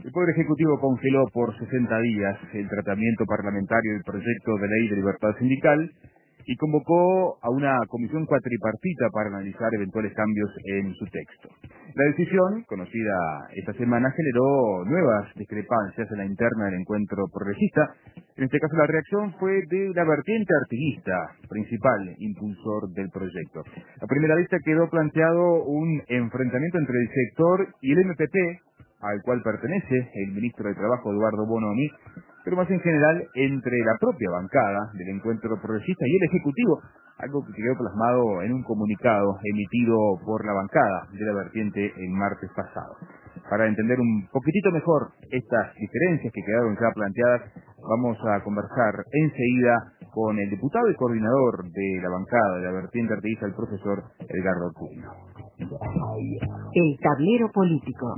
El Poder Ejecutivo congeló por 60 días el tratamiento parlamentario del proyecto de ley de libertad sindical y convocó a una comisión cuatripartita para analizar eventuales cambios en su texto. La decisión, conocida esta semana, generó nuevas discrepancias en la interna del encuentro progresista. En este caso, la reacción fue de la vertiente artiguista, principal impulsor del proyecto. A primera vista quedó planteado un enfrentamiento entre el sector y el MPP, al cual pertenece el ministro de Trabajo Eduardo Bonomi, pero más en general entre la propia bancada del encuentro progresista y el Ejecutivo, algo que quedó plasmado en un comunicado emitido por la bancada de la vertiente el martes pasado. Para entender un poquitito mejor estas diferencias que quedaron ya planteadas, vamos a conversar enseguida con el diputado y coordinador de la bancada de la vertiente artiguista, el profesor Edgardo Ortuño. El tablero político.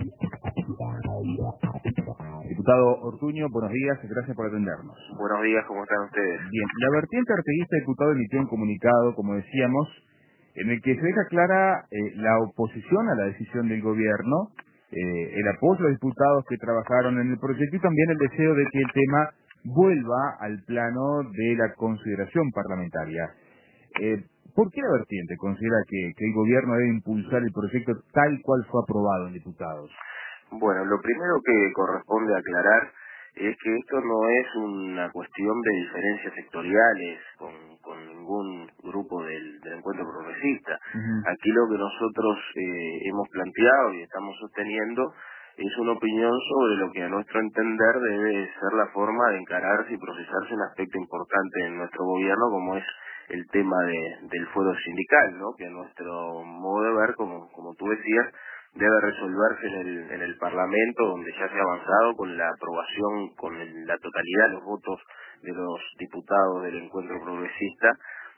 Diputado Ortuño, buenos días, gracias por atendernos. Buenos días, ¿cómo están ustedes? Bien, la vertiente artiguista, diputado, emitió un comunicado, como decíamos, en el que se deja clara la oposición a la decisión del gobierno, el apoyo a los diputados que trabajaron en el proyecto y también el deseo de que el tema vuelva al plano de la consideración parlamentaria. ¿Por qué la vertiente considera que el gobierno debe impulsar el proyecto tal cual fue aprobado en diputados? Bueno, lo primero que corresponde aclarar es que esto no es una cuestión de diferencias sectoriales con ningún grupo del encuentro progresista. Aquí lo que nosotros hemos planteado y estamos sosteniendo es una opinión sobre lo que a nuestro entender debe ser la forma de encararse y procesarse un aspecto importante en nuestro gobierno, como es el tema del fuero sindical, ¿no? Que a nuestro modo de ver, como tú decías, debe resolverse en el Parlamento, donde ya se ha avanzado con la aprobación, la totalidad de los votos de los diputados del encuentro progresista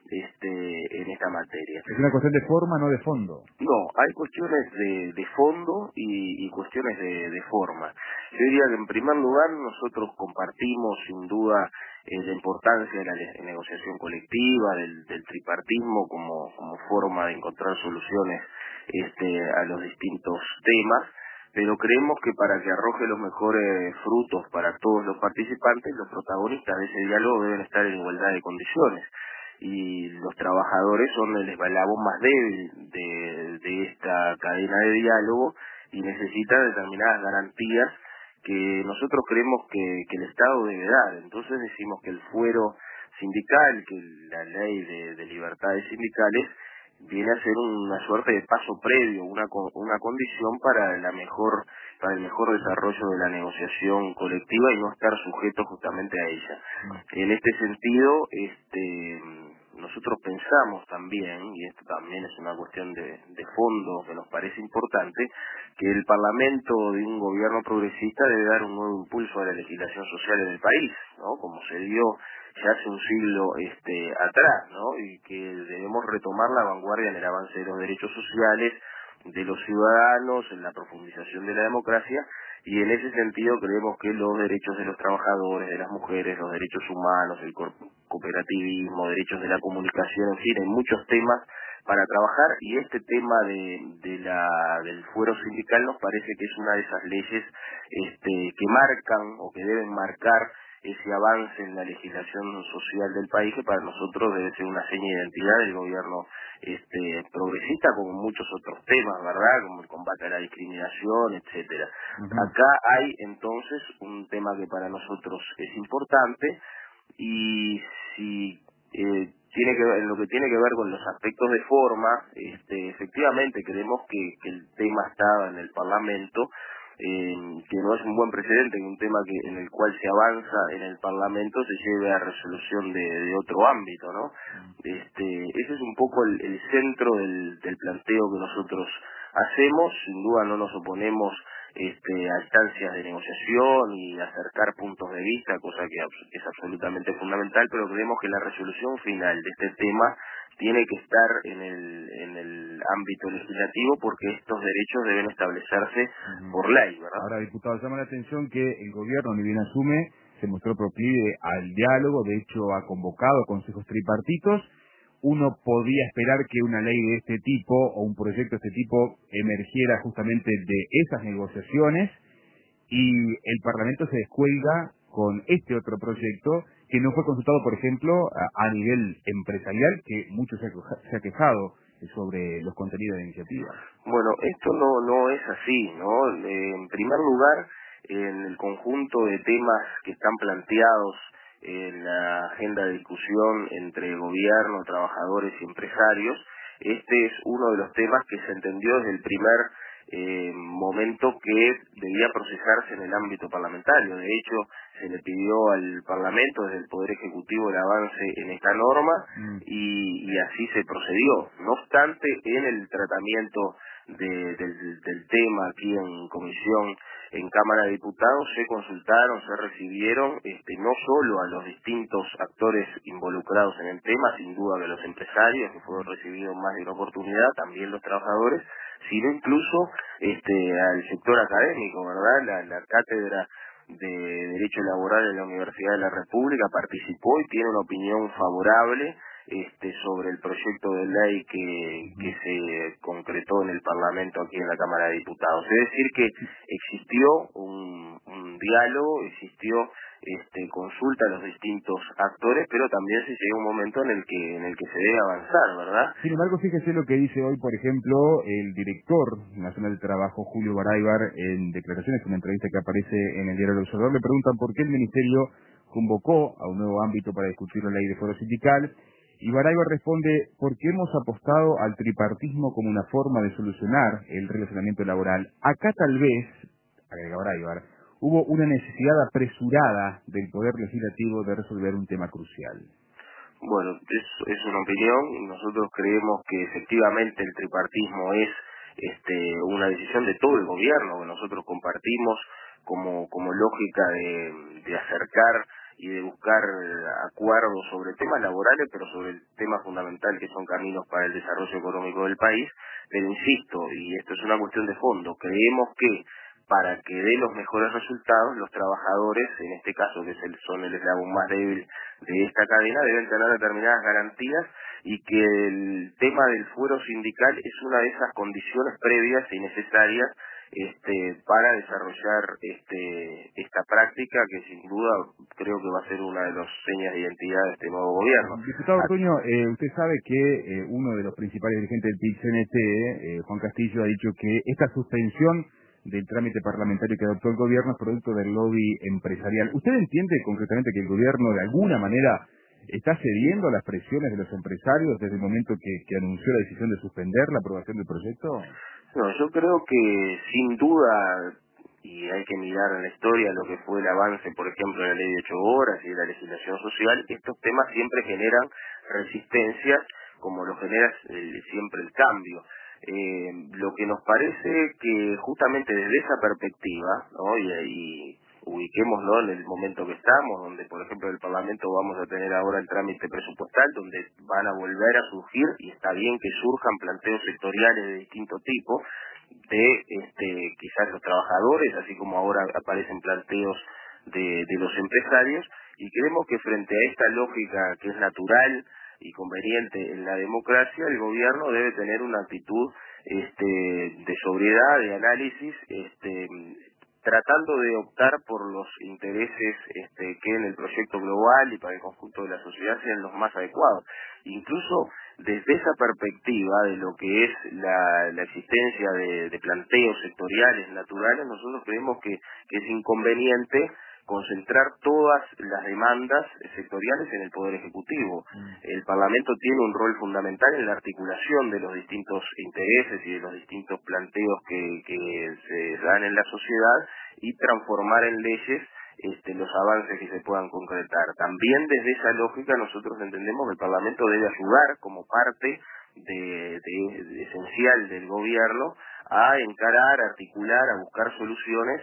en esta materia. Es una cuestión de forma, no de fondo. No, hay cuestiones de fondo y cuestiones de forma. Yo diría que en primer lugar nosotros compartimos sin duda la importancia de la negociación colectiva, del tripartismo como forma de encontrar soluciones a los distintos temas, pero creemos que para que arroje los mejores frutos para todos los participantes, los protagonistas de ese diálogo deben estar en igualdad de condiciones. Y los trabajadores son el eslabón más débil de esta cadena de diálogo y necesitan determinadas garantías que nosotros creemos que el Estado debe dar. Entonces decimos que el fuero sindical, que la ley de libertades sindicales, viene a ser una suerte de paso previo, una condición para el mejor desarrollo de la negociación colectiva y no estar sujeto justamente a ella. En este sentido, nosotros pensamos también, y esto también es una cuestión de fondo que nos parece importante, que el Parlamento de un gobierno progresista debe dar un nuevo impulso a la legislación social en el país, ¿no? Como se dio ya hace un siglo atrás, ¿no? Y que debemos retomar la vanguardia en el avance de los derechos sociales de los ciudadanos, en la profundización de la democracia, y en ese sentido creemos que los derechos de los trabajadores, de las mujeres, los derechos humanos, el cooperativismo, derechos de la comunicación, en fin, hay muchos temas para trabajar, y este tema del fuero sindical nos parece que es una de esas leyes que marcan o que deben marcar ese avance en la legislación social del país, que para nosotros debe ser una seña de identidad del gobierno progresista, como muchos otros temas, ¿verdad? Como el combate a la discriminación, etcétera. Acá hay entonces un tema que para nosotros es importante, y si tiene que ver, en lo que tiene que ver con los aspectos de forma, efectivamente creemos que el tema está en el Parlamento, que no es un buen precedente, que un tema en el cual se avanza en el Parlamento se lleve a resolución de otro ámbito, ¿no? Ese es un poco el centro del planteo que nosotros hacemos. Sin duda no nos oponemos a instancias de negociación y acercar puntos de vista, cosa que es absolutamente fundamental, pero creemos que la resolución final de este tema tiene que estar en el ámbito legislativo, porque estos derechos deben establecerse por ley, ¿verdad? Ahora, diputado, llama la atención que el gobierno, ni bien asume, se mostró proclive al diálogo, de hecho ha convocado consejos tripartitos. Uno podía esperar que una ley de este tipo o un proyecto de este tipo emergiera justamente de esas negociaciones, y el Parlamento se descuelga con este otro proyecto que no fue consultado, por ejemplo, a nivel empresarial, que mucho se ha quejado sobre los contenidos de la iniciativa. Bueno, esto no es así, ¿no? En primer lugar, en el conjunto de temas que están planteados en la agenda de discusión entre gobierno, trabajadores y empresarios, este es uno de los temas que se entendió desde el primer momento que debía procesarse en el ámbito parlamentario. De hecho, se le pidió al Parlamento desde el Poder Ejecutivo el avance en esta norma y así se procedió. No obstante, en el tratamiento del tema aquí en comisión, en Cámara de Diputados, se consultaron, se recibieron no solo a los distintos actores involucrados en el tema, sin duda que los empresarios, que fueron recibidos más de una oportunidad, también los trabajadores, sino incluso al sector académico, ¿verdad? La cátedra de Derecho Laboral en la Universidad de la República participó y tiene una opinión favorable sobre el proyecto de ley que se concretó en el Parlamento aquí en la Cámara de Diputados. Es decir que existió un diálogo, existió consulta a los distintos actores, pero también se llega un momento en el que se debe avanzar, ¿verdad? Sin embargo, fíjese lo que dice hoy, por ejemplo, el director nacional de Trabajo, Julio Baraybar, en declaraciones, en una entrevista que aparece en el diario El Observador. Le preguntan por qué el Ministerio convocó a un nuevo ámbito para discutir la ley de fuero sindical, y Baraybar responde: porque hemos apostado al tripartismo como una forma de solucionar el relacionamiento laboral. Acá tal vez, agrega Baraybar, hubo una necesidad apresurada del Poder Legislativo de resolver un tema crucial. Bueno, es una opinión. Nosotros creemos que efectivamente el tripartismo es una decisión de todo el gobierno, que nosotros compartimos como lógica de acercar y de buscar acuerdos sobre temas laborales, pero sobre el tema fundamental que son caminos para el desarrollo económico del país. Pero insisto, y esto es una cuestión de fondo, creemos que para que dé los mejores resultados, los trabajadores, en este caso que son el eslabón más débil de esta cadena, deben tener determinadas garantías, y que el tema del fuero sindical es una de esas condiciones previas y necesarias para desarrollar esta práctica que sin duda creo que va a ser una de las señas de identidad de este nuevo gobierno. Diputado Ortuño, usted sabe que uno de los principales dirigentes del PIT-CNT, Juan Castillo, ha dicho que esta suspensión del trámite parlamentario que adoptó el gobierno es producto del lobby empresarial. ¿Usted entiende concretamente que el gobierno de alguna manera está cediendo a las presiones de los empresarios desde el momento que anunció la decisión de suspender la aprobación del proyecto? No, yo creo que sin duda, y hay que mirar en la historia lo que fue el avance, por ejemplo, de la ley de 8 horas y de la legislación social, estos temas siempre generan resistencias, como lo genera siempre el cambio. Lo que nos parece que justamente desde esa perspectiva, ¿no? y ubiquémoslo en el momento que estamos, donde por ejemplo en el Parlamento vamos a tener ahora el trámite presupuestal, donde van a volver a surgir, y está bien que surjan planteos sectoriales de distinto tipo, de quizás los trabajadores, así como ahora aparecen planteos de los empresarios, y creemos que frente a esta lógica que es natural y conveniente en la democracia, el gobierno debe tener una actitud de sobriedad, de análisis, tratando de optar por los intereses que en el proyecto global y para el conjunto de la sociedad sean los más adecuados. Incluso desde esa perspectiva de lo que es la existencia de planteos sectoriales naturales, nosotros creemos que es inconveniente concentrar todas las demandas sectoriales en el Poder Ejecutivo. El Parlamento tiene un rol fundamental en la articulación de los distintos intereses y de los distintos planteos que se dan en la sociedad, y transformar en leyes los avances que se puedan concretar. También desde esa lógica nosotros entendemos que el Parlamento debe ayudar como parte esencial del gobierno a encarar, a articular, a buscar soluciones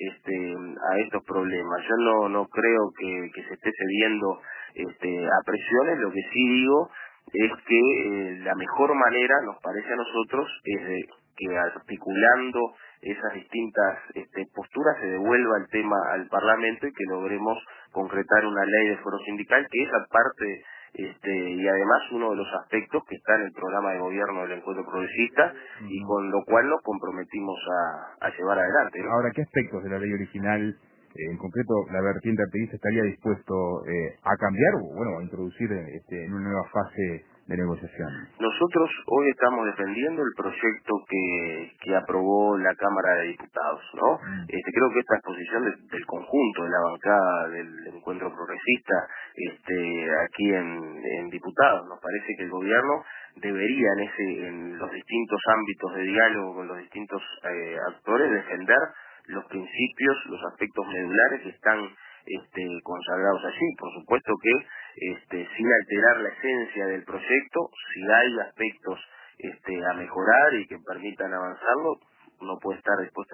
a estos problemas. Yo no creo que se esté cediendo a presiones. Lo que sí digo es que la mejor manera, nos parece a nosotros, es de que articulando esas distintas posturas se devuelva el tema al Parlamento y que logremos concretar una ley de fuero sindical, que es aparte y además uno de los aspectos que está en el programa de gobierno del Encuentro Progresista, y con lo cual nos comprometimos a llevar adelante, ¿no? Ahora, ¿qué aspectos de la ley original, en concreto la vertiente artiguista, estaría dispuesto a cambiar o bueno, a introducir en una nueva fase de negociación? Nosotros hoy estamos defendiendo el proyecto que aprobó la Cámara de Diputados, ¿no? Creo que esta exposición del conjunto de la bancada del Encuentro Progresista aquí en Diputados, nos parece que el gobierno debería en los distintos ámbitos de diálogo con los distintos actores defender los principios, los aspectos medulares que están consagrados allí. Por supuesto que sin alterar la esencia del proyecto, si hay aspectos a mejorar y que permitan avanzarlo, uno puede estar dispuesto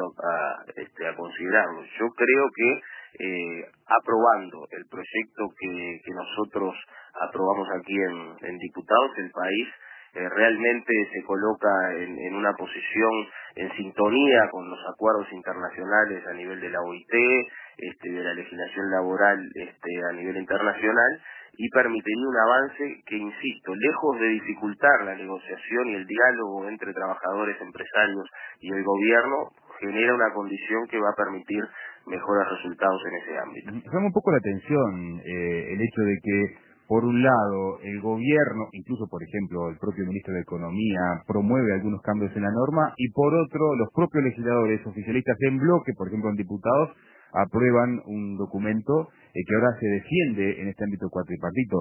a considerarlo. Yo creo que aprobando el proyecto que nosotros aprobamos aquí en Diputados, el país realmente se coloca en una posición en sintonía con los acuerdos internacionales a nivel de la OIT, de la legislación laboral a nivel internacional, y permitiría un avance que, insisto, lejos de dificultar la negociación y el diálogo entre trabajadores, empresarios y el gobierno, genera una condición que va a permitir mejores resultados en ese ámbito. Llama un poco la atención el hecho de que, por un lado, el gobierno, incluso por ejemplo el propio ministro de Economía, promueve algunos cambios en la norma, y por otro, los propios legisladores oficialistas en bloque, por ejemplo en diputados, aprueban un documento que ahora se defiende en este ámbito cuatripartito.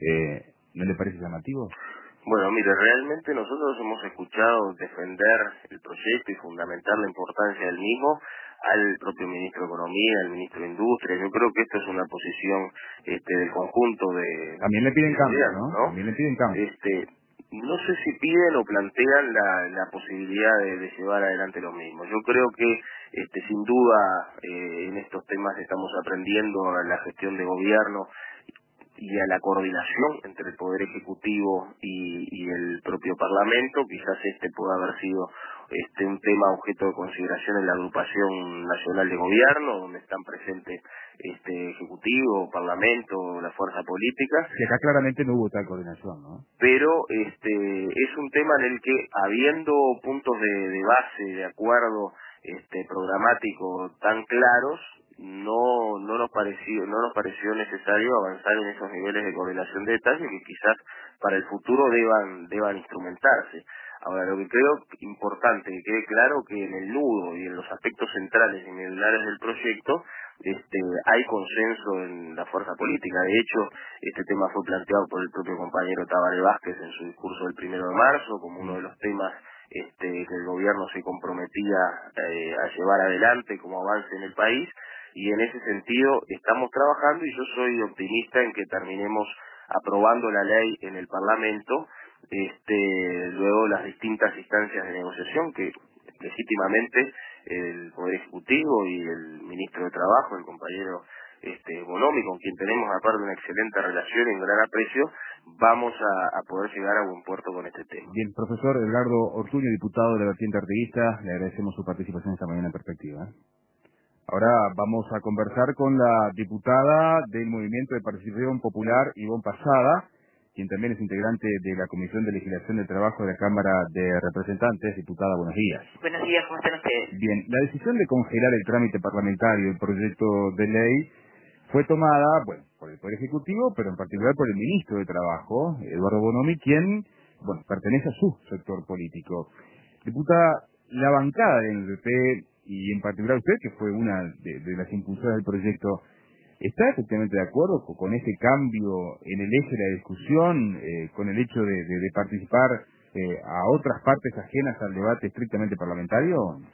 ¿No le parece llamativo? Bueno, mire, realmente nosotros hemos escuchado defender el proyecto y fundamentar la importancia del mismo al propio ministro de Economía, al ministro de Industria. Yo creo que esto es una posición del conjunto de... También le piden cambios, ¿no? También le piden cambios. No sé si piden o plantean la posibilidad de llevar adelante lo mismo. Yo creo que sin duda en estos temas estamos aprendiendo a la gestión de gobierno y a la coordinación entre el Poder Ejecutivo y el propio Parlamento. Quizás pueda haber sido un tema objeto de consideración en la agrupación nacional de gobierno, donde están presentes Ejecutivo, Parlamento, la fuerza política. Y acá claramente no hubo tal coordinación, ¿no? Pero es un tema en el que, habiendo puntos de base, de acuerdo programático tan claros, no nos pareció necesario avanzar en esos niveles de coordinación de detalle que quizás para el futuro deban instrumentarse. Ahora, lo que creo importante que quede claro que en el nudo y en los aspectos centrales y medulares del proyecto hay consenso en la fuerza política. De hecho, este tema fue planteado por el propio compañero Tabaré Vázquez en su discurso del 1 de marzo como uno de los temas que el gobierno se comprometía a llevar adelante como avance en el país, y en ese sentido estamos trabajando, y yo soy optimista en que terminemos aprobando la ley en el Parlamento, luego las distintas instancias de negociación que legítimamente el Poder Ejecutivo y el Ministro de Trabajo, el compañero Bonomi, con quien tenemos aparte una excelente relación y un gran aprecio, vamos a poder llegar a buen puerto con este tema. Bien, profesor Edgardo Ortuño, diputado de la vertiente artiguista, le agradecemos su participación esta mañana en Perspectiva. Ahora vamos a conversar con la diputada del Movimiento de Participación Popular, Ivonne Pasada, quien también es integrante de la Comisión de Legislación del Trabajo de la Cámara de Representantes. Diputada, buenos días. Buenos días, ¿cómo están ustedes? Bien, la decisión de congelar el trámite parlamentario del proyecto de ley fue tomada, bueno, por el Poder Ejecutivo, pero en particular por el Ministro de Trabajo, Eduardo Bonomi, quien, bueno, pertenece a su sector político. Diputada, la bancada del NPP, y en particular usted, que fue una de las impulsoras del proyecto, ¿está efectivamente de acuerdo con ese cambio en el eje de la discusión, con el hecho de participar a otras partes ajenas al debate estrictamente parlamentario?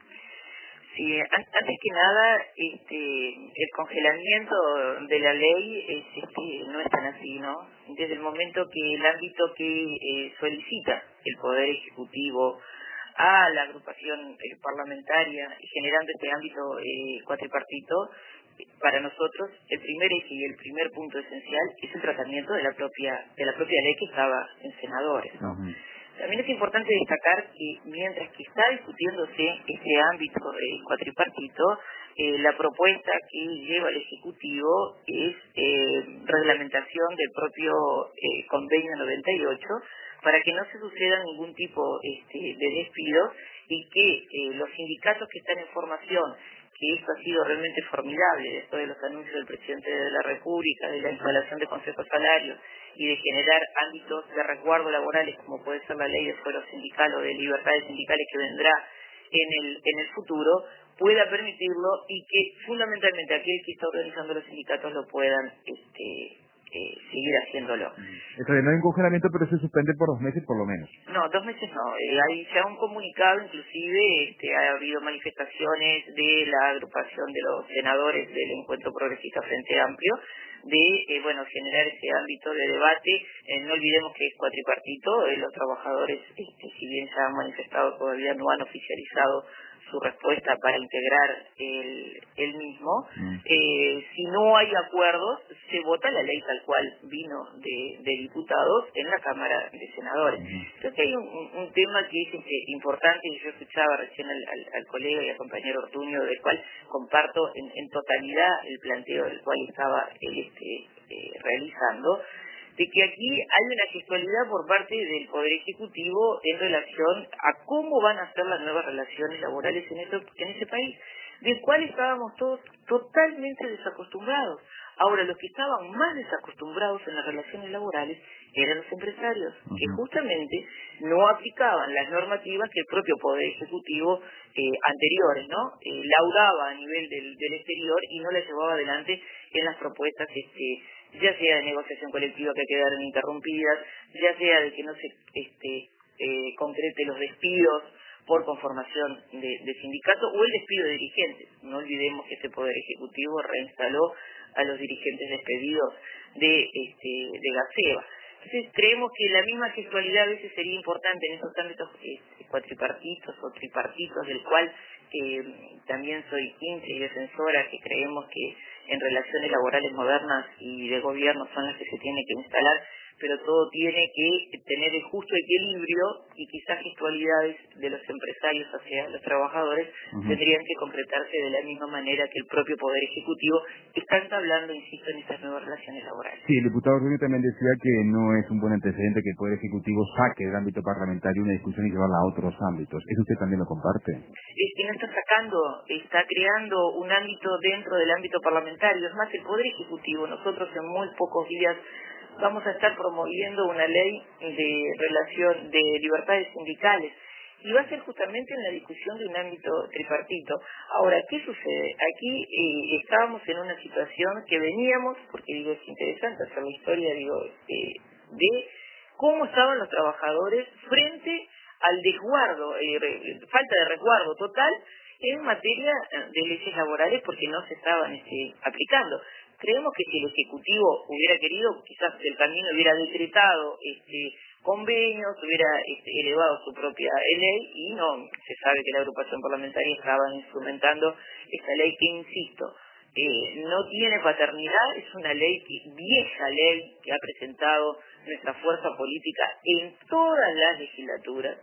Sí, antes que nada, el congelamiento de la ley no es tan así, ¿no? Desde el momento que el ámbito que solicita el Poder Ejecutivo a la agrupación parlamentaria, generando este ámbito cuatripartito, para nosotros el primer eje y el primer punto esencial es el tratamiento de la propia ley que estaba en senadores, ¿no? Uh-huh. También es importante destacar que mientras que está discutiéndose este ámbito cuatripartito, La propuesta que lleva el Ejecutivo es reglamentación del propio convenio 98 para que no se suceda ningún tipo de despido y que los sindicatos que están en formación, que esto ha sido realmente formidable después de los anuncios del presidente de la República, de la instalación de consejos salarios y de generar ámbitos de resguardo laborales como puede ser la ley de fuero sindical o de libertades sindicales que vendrá en el futuro, pueda permitirlo y que fundamentalmente aquel que está organizando los sindicatos lo puedan seguir haciéndolo. Esto de no hay un congelamiento, pero se suspende por 2 meses por lo menos. No, 2 meses no. Hay ya un comunicado, inclusive ha habido manifestaciones de la agrupación de los senadores del Encuentro Progresista Frente Amplio de generar ese ámbito de debate. No olvidemos que es cuatripartito, los trabajadores, si bien ya han manifestado, todavía no han oficializado su respuesta para integrar el mismo. Si no hay acuerdos, se vota la ley tal cual vino de diputados en la Cámara de Senadores. Creo que hay un tema que es importante, y yo escuchaba recién al colega y al compañero Ortuño, del cual comparto en totalidad el planteo del cual estaba él realizando, de que aquí hay una gestualidad por parte del Poder Ejecutivo en relación a cómo van a ser las nuevas relaciones laborales en ese país, del cual estábamos todos totalmente desacostumbrados. Ahora, los que estaban más desacostumbrados en las relaciones laborales eran los empresarios, que justamente no aplicaban las normativas que el propio Poder Ejecutivo anteriores, laudaba a nivel del exterior y no las llevaba adelante en las propuestas ya sea de negociación colectiva que quedaron interrumpidas, ya sea de que no se concrete los despidos por conformación de sindicatos o el despido de dirigentes. No olvidemos que este Poder Ejecutivo reinstaló a los dirigentes despedidos de Gaceba. Entonces creemos que la misma gestualidad a veces sería importante en esos ámbitos cuatripartitos o tripartitos, del cual también soy hincha y defensora, que creemos que en relaciones laborales modernas y de gobierno son las que se tiene que instalar, pero todo tiene que tener el justo equilibrio y quizás gestualidades de los empresarios hacia los trabajadores tendrían que concretarse de la misma manera que el propio Poder Ejecutivo está entablando, insisto, en estas nuevas relaciones laborales. Sí, el diputado Rubio también decía que no es un buen antecedente que el Poder Ejecutivo saque del ámbito parlamentario una discusión y llevarla a otros ámbitos. ¿Eso usted también lo comparte? Es que no está sacando, está creando un ámbito dentro del ámbito parlamentario. Es más, el Poder Ejecutivo, nosotros en muy pocos días vamos a estar promoviendo una ley de libertades sindicales y va a ser justamente en la discusión de un ámbito tripartito. Ahora, ¿qué sucede? Aquí estábamos en una situación que veníamos, porque es interesante hacer la historia, de cómo estaban los trabajadores frente al desguardo, falta de resguardo total en materia de leyes laborales porque no se estaban aplicando. Creemos que si el Ejecutivo hubiera querido, quizás el camino hubiera decretado convenios, hubiera elevado su propia ley y no, se sabe que la agrupación parlamentaria estaba instrumentando esta ley que, insisto, no tiene paternidad, es una vieja ley que ha presentado nuestra fuerza política en todas las legislaturas,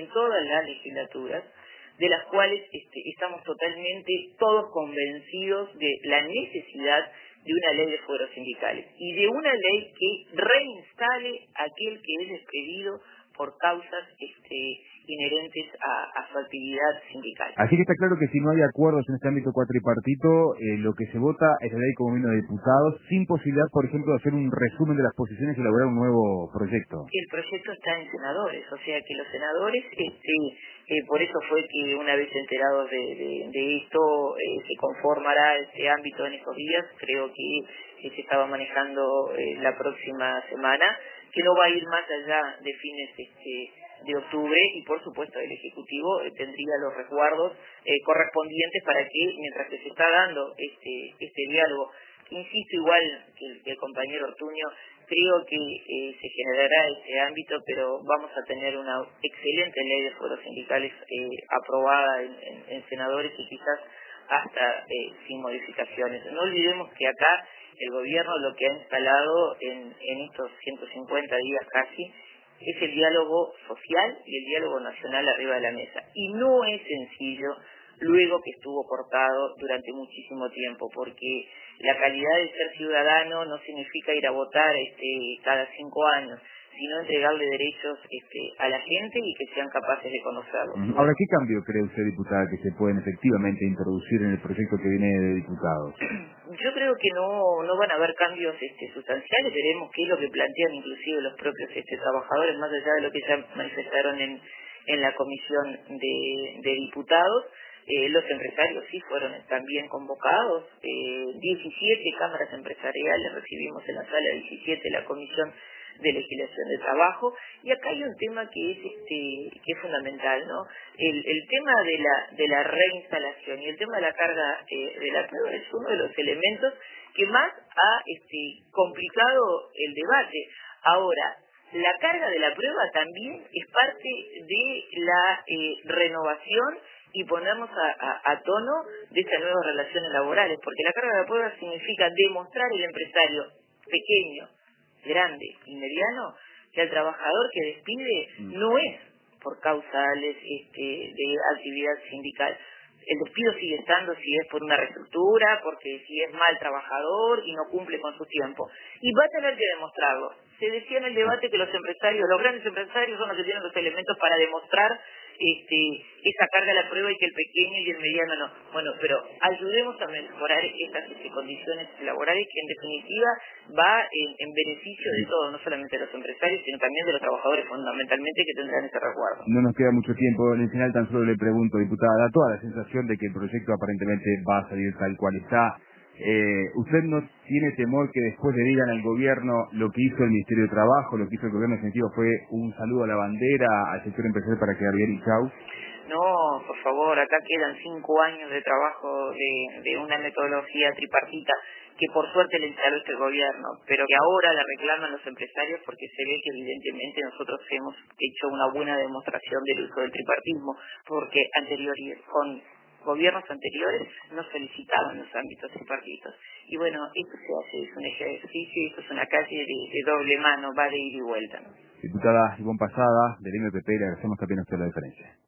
de las cuales estamos totalmente todos convencidos de la necesidad de una ley de fueros sindicales y de una ley que reinstale a aquel que es despedido por causas inherentes a su actividad sindical. Así que está claro que si no hay acuerdos en este ámbito cuatripartito, lo que se vota es la ley como vino de diputados, sin posibilidad, por ejemplo, de hacer un resumen de las posiciones y elaborar un nuevo proyecto. El proyecto está en senadores, o sea que los senadores, por eso fue que una vez enterados de esto, se conformará este ámbito en estos días. Creo que se estaba manejando la próxima semana, que no va a ir más allá de fines de octubre, y por supuesto el Ejecutivo tendría los resguardos correspondientes para que, mientras que se está dando este diálogo, insisto, igual que el compañero Ortuño, creo que se generará ese ámbito, pero vamos a tener una excelente ley de fueros sindicales aprobada en senadores y quizás hasta sin modificaciones. No olvidemos que acá el gobierno lo que ha instalado en estos 150 días casi es el diálogo social y el diálogo nacional arriba de la mesa. Y no es sencillo luego que estuvo cortado durante muchísimo tiempo, porque la calidad de ser ciudadano no significa ir a votar cada 5 años, sino entregarle derechos a la gente y que sean capaces de conocerlos. Ahora, ¿qué cambio cree usted, diputada, que se pueden efectivamente introducir en el proyecto que viene de diputados? Yo creo que no van a haber cambios sustanciales. Veremos qué es lo que plantean inclusive los propios trabajadores, más allá de lo que ya manifestaron en la comisión de diputados. Los empresarios sí fueron también convocados, 17 cámaras empresariales recibimos en la sala 17 la comisión de legislación de trabajo, y acá hay un tema que es fundamental, ¿no? El tema de la reinstalación y el tema de la carga de la prueba es uno de los elementos que más ha complicado el debate. Ahora, la carga de la prueba también es parte de la renovación y ponernos a tono de estas nuevas relaciones laborales, porque la carga de la prueba significa demostrar al empresario pequeño, grande y mediano que el trabajador que despide no es por causales de actividad sindical. El despido sigue estando si es por una reestructura, porque si es mal trabajador y no cumple con su tiempo. Y va a tener que demostrarlo. Se decía en el debate que los grandes empresarios son los que tienen los elementos para demostrar esa carga de la prueba y que el pequeño y el mediano no. Bueno, pero ayudemos a mejorar estas condiciones laborales que en definitiva va en beneficio de todos, no solamente de los empresarios, sino también de los trabajadores fundamentalmente que tendrán ese resguardo. No nos queda mucho tiempo. En el final tan solo le pregunto, diputada, da toda la sensación de que el proyecto aparentemente va a salir tal cual está. ¿Usted no tiene temor que después le digan al gobierno lo que hizo el Ministerio de Trabajo, lo que hizo el gobierno en sentido fue un saludo a la bandera, al sector empresarial para quedar bien y chau? No, por favor, acá quedan 5 años de trabajo de una metodología tripartita que por suerte le instaló este gobierno, pero que ahora la reclaman los empresarios porque se ve que evidentemente nosotros hemos hecho una buena demostración del uso del tripartismo, porque con gobiernos anteriores nos felicitaban los ámbitos tripartitos. Y bueno, esto se hace, es un ejercicio, esto es una calle de doble mano, va de ida y vuelta, ¿no? Diputada Ivonne Pasada, del MPP, le agradecemos también a usted la diferencia.